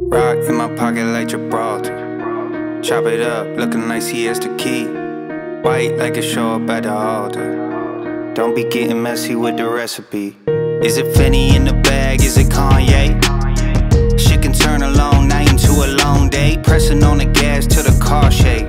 Rock in my pocket like Gibraltar. Chop it up, looking like he has the key. White like a show up at the altar. Don't be getting messy with the recipe. Is it Fenty in the bag? Is it Kanye? Shit can turn a long night into a long day. Pressing on the gas till the car shake.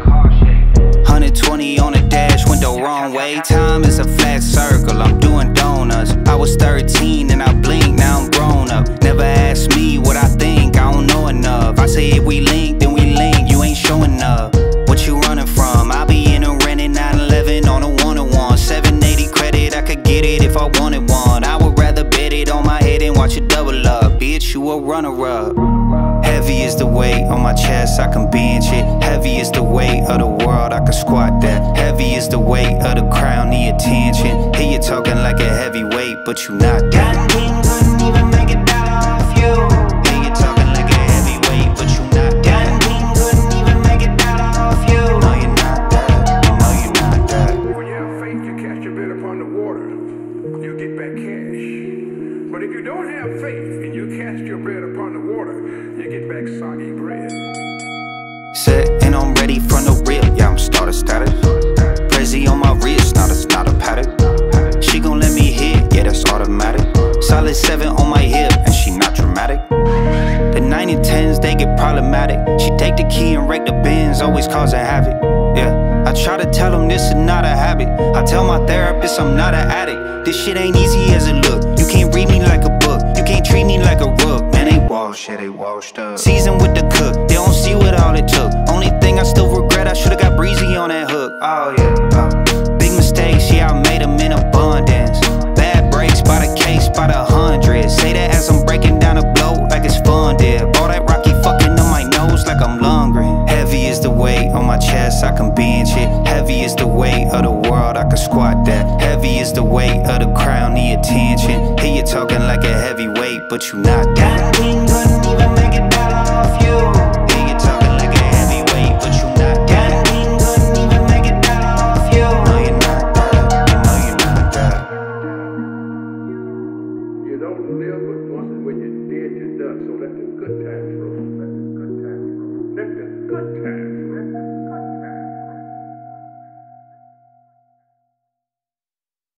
120 on the dash, window wrong way. Time is a flat circle, I'm doing donuts. I was 13 and I blinked, now I'm grown up. Never ask me what I think, I don't know enough. I say if we link, then we link, you ain't showing up. What you running from? I be in a rented 911 on a one-on-one. 780 credit, I could get it if I wanted one. I would rather bet it on my head and watch it double up. Bitch, you a runner-up. Heavy is the weight on my chest, I can bench it. Heavy is the weight of the world, I can squat that. Heavy is the weight of the crown, the attention. Hear you talking like a heavyweight, but you not that. Cotton King couldn't even make $1 off you. Hear you talking like a heavyweight, but you not that. Cotton King couldn't even make $1 off you. No, you're not that. No, you're not that. When you have faith, you cast your bet upon the water, you'll get back cash. But if you don't have faith and you cast your bet upon the water, you get back soggy bread. Set and I'm ready from the rip, yeah, I'm starter status. Prezi on my wrist, it's not a paddock. She gon' let me hit, yeah, that's automatic. Solid 7 on my hip, and she not dramatic. The 9 and 10s, they get problematic. She take the key and wreck the bins, always causing havoc. Yeah, I try to tell them this is not a habit. I tell my therapist I'm not an addict. This shit ain't easy as it look. You can't read me like a book, you can't treat me like a rook. Man, they washed, yeah, they washed up. Seasoned with the cook, they don't see what all it took. Only thing I still regret, I should've got breezy on that hook. Oh yeah, big mistakes, yeah, I made them in abundance. Bad breaks by the case, by the hundreds. Say that as I'm breaking down a blow like it's fun, dear. All that Rocky fucking on my nose like I'm Lundgren. Heavy is the weight on my chest, I can bench it. Heavy is the weight of the world, I can squat that. Heavy is the weight of the crown, the attention. Hear you talking like a heavyweight, but you not that. Cotton King couldn't even make $1 off you.